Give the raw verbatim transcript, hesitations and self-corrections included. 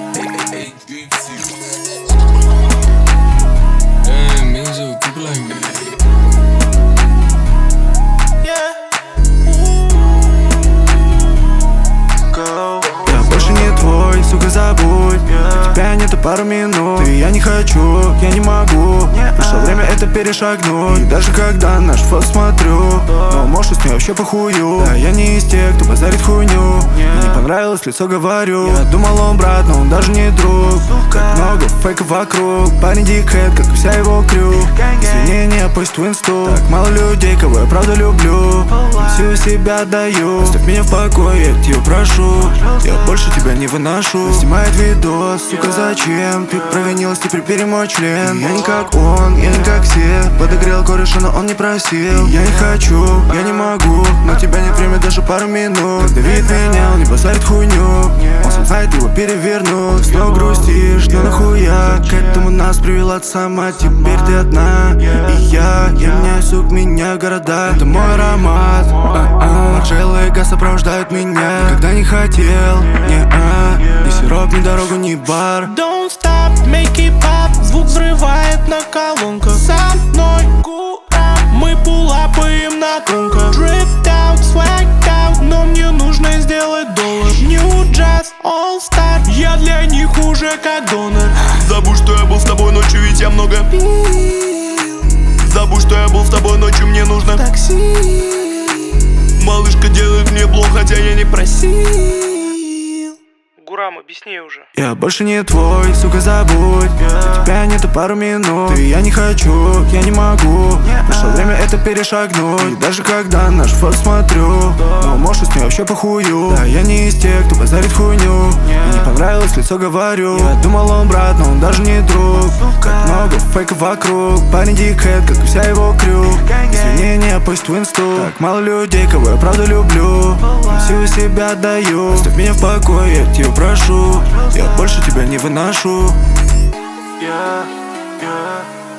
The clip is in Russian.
Damn, niggas so keep it like that. Я больше не твой, сука, забудь. У тебя нету пару минут. Ты я не хочу, я не могу. Пришло время это перешагнуть. И даже когда наш фото смотрю, но может с ней вообще похую. Да, я не из тех, кто базарит хуйню. Мне не понравилось лицо, говорю. Я думал, он брат, но он даже не друг. Как много фейков вокруг. Парень дикхэт, как и вся его крю. Извинения, пусть в инсту. Так мало людей, кого я правда люблю. Всю себя отдаю. Оставь меня в покое, я тебя прошу. Я больше тебя не выношу. Снимает видос, сука, зачем? Ты провинилась, теперь бери мой член. Я не как он, я не как все. Подогрел кореша, но он не просил. Я не хочу, я не могу, но тебя нет время даже пару минут. Когда видит меня, он не базарит хуйню. Он сам знает, его перевернут. Снова грустишь, но нахуя? К этому нас привела сама. Теперь ты одна, и я. Я меняю, сук, меня города. Это мой аромат. Маржелла и газ сопровождают меня. Никогда не хотел, не-а. Ни сироп, ни дорогу, ни бар. Don't stop, make it pop. Звук взрывает на колонках. Со мной кура, мы пулапаем на тонко. Dripped out, swagged out, но мне нужно сделать доллар. New Jazz, All Star, я для них уже как донор. Забудь, что я был с тобой ночью, ведь я много пил. Забудь, что я был с тобой ночью, мне нужно такси. Малышка делает мне блог, хотя я не просил. Гурам, объясни уже. Я больше не твой, сука, забудь. У тебя нету пару минут. Ты я не хочу, я не могу. Пришло время это перешагнуть. И даже когда наш фото смотрю, но может с ней вообще похую. Да, я не из тех, кто базарит хуйню. Мне не понравилось лицо, говорю. Я думал, он брат, но он даже не друг. Как много фейков вокруг. Парень дикхэт, как и вся его крю. Извинения, пусть в инсту. Так мало людей, кого я правда люблю. Всю себя отдаю. Оставь меня в покое, я тебя прошу. Я больше тебя не выношу. Yeah, yeah.